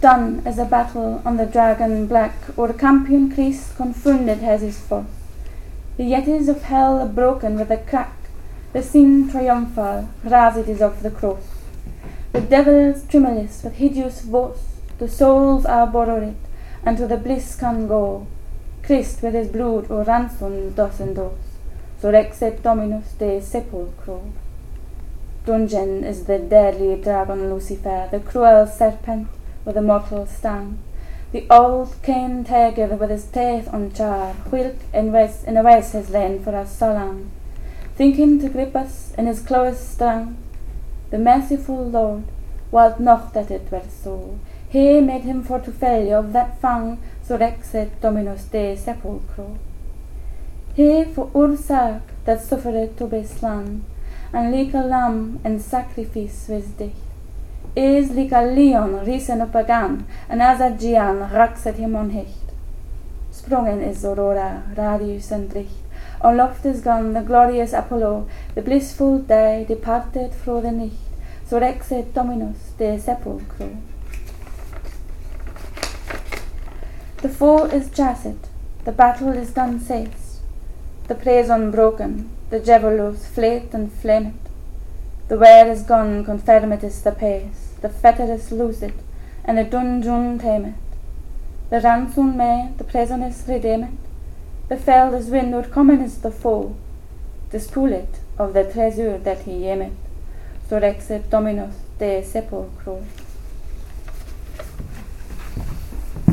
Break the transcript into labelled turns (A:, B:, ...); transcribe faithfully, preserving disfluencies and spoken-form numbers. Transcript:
A: Done is a battle on the dragon black, o'er Campion Christ confounded has his force. The yetis of hell are broken with a crack, the scene triumphal, rased is of the cross. The devils tremulous with hideous voice, the souls are borrowed, and to the bliss can go. Christ with his blood o ransom doth endorse, surrexit Dominus de sepulchro. Dungeon is the deadly dragon Lucifer, the cruel serpent with a mortal sting. The old Cain tiger with his teeth uncharred, whilk in west in a west has lain for us so long, thinking to grip us in his claws strong. The merciful Lord willed not that it were so. He made him for to fail of that fang, surrexit Dominus de sepulchro. He for our sake that suffered to be slain, and like a lamb in sacrifice was dicht, is like a lion risen up again, and as a giant raxet him on hecht. Sprungen is Aurora, radius and licht, on loft is gone the glorious Apollo, the blissful day departed fro the nicht, surrexit Dominus de sepulchro. The foe is chased, the battle is done safe, the praise unbroken, the javelins flate and flamet. The wear is gone, confirmed is the pace, the fetter is loosed, and the dungeon tamed. The ransom made, the prison is redeemed, the fell is win, or common is the foe, despoiled of the treasure that he aimed, surrexit Dominus de sepulchro.